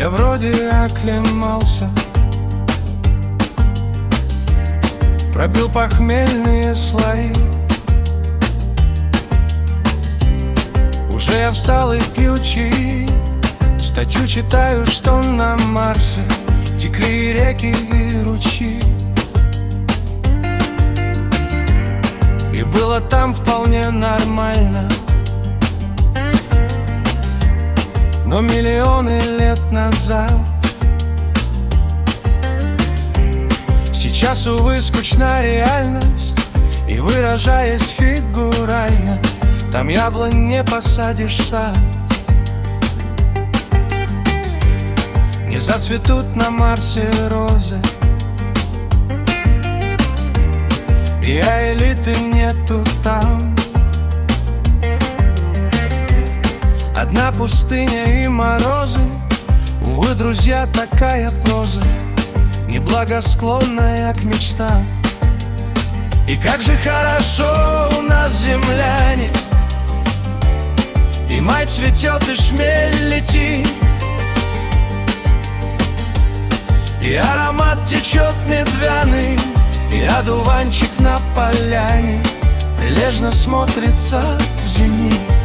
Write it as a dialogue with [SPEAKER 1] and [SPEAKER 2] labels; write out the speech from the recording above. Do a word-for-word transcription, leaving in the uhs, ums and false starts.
[SPEAKER 1] Я вроде оклемался, пробил похмельные слои. Уже я встал и пью чаи, статью читаю, что на Марсе текли реки и ручьи. И было там вполне нормально, но миллионы лет назад. Сейчас, увы, скучна реальность, и, выражаясь фигурально, там яблонь не посадишь сад. Не зацветут на Марсе розы, и а элиты нету там. Одна пустыня и морозы. Увы, друзья, такая проза, неблагосклонная к мечтам. И как же хорошо у нас, земляне, и май цветет, и шмель летит, и аромат течет медвяный, и одуванчик на поляне прилежно смотрится в зенит.